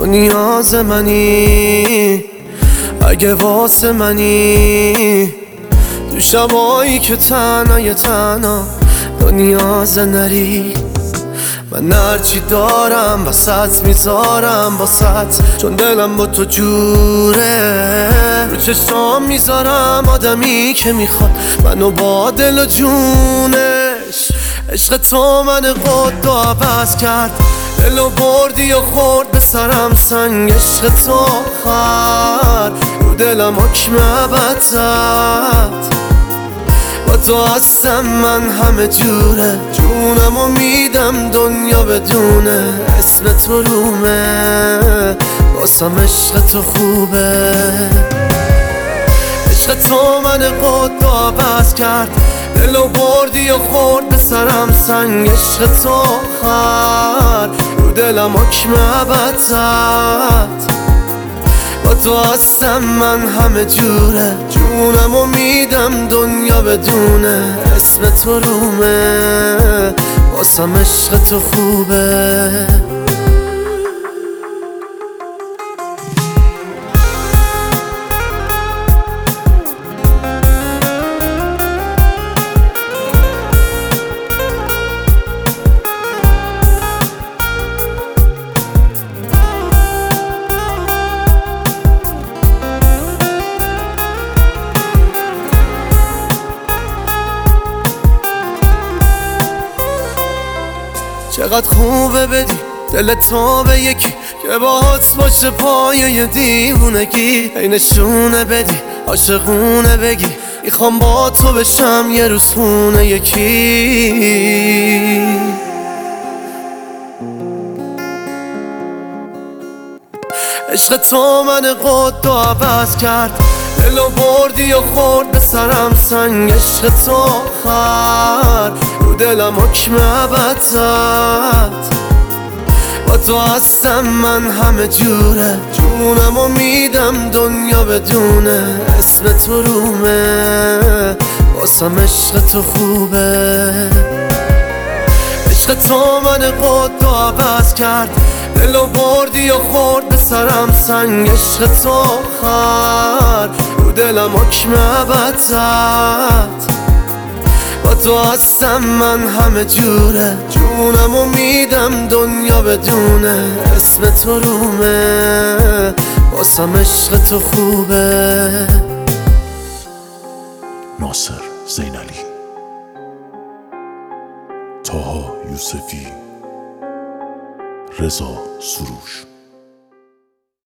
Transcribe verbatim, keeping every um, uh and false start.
تو نیاز منی، اگه واسه منی تو شبایی که تنهای تنها تو نیاز نری. من هرچی دارم وسط میذارم باست، چون دلم با تو جوره. رو چشام میذارم آدمی که میخواد منو با دل و جونش. عشق تو من قد و عوض کرد، دلو بردی و خورد به سرم سنگ. عشق تو آخر رو دلم حکم ابد زد. با تو هستم من همه جوره، جونمو میدم دنیا بدونه. اسم تو رومه واسم، عشق تو خوبه. عشق تو من قد و عوض کرد، دلو بردی و خورد به سرم سنگ. عشق تو آخر رو دلم حکم ابد زد. با تو هستم من همه جوره، جونمو میدم دنیا بدونه. اسم تو رومه واسم، عشق تو خوبه. چقدر خوبه بدی دل تو به یکی که باهات باشه پایه دیوونگی. ای نشونه بدی عاشقونه بگی میخوام با تو بشم یه روز خونه یکی. عشق تو من قد و عوض کرد، دلو بردی و خورد به سرم سنگ. عشق تو آخر رو دلم حکم ابد زد. با تو هستم من همه جوره، جونمو میدم دنیا بدونه. اسم تو رومه واسم، عشق تو خوبه. عشق تو من قد و عوض کرد، دلو بردی و خورد به سرم سنگ. عشق تو آخر رو دلم حکم ابد زد. با تو هستم من همه جوره، جونمو میدم دنیا بدونه. اسم تو رومه واسم، عشق تو خوبه. ناصر زینالی، طاها یوسفی، رضا سروش.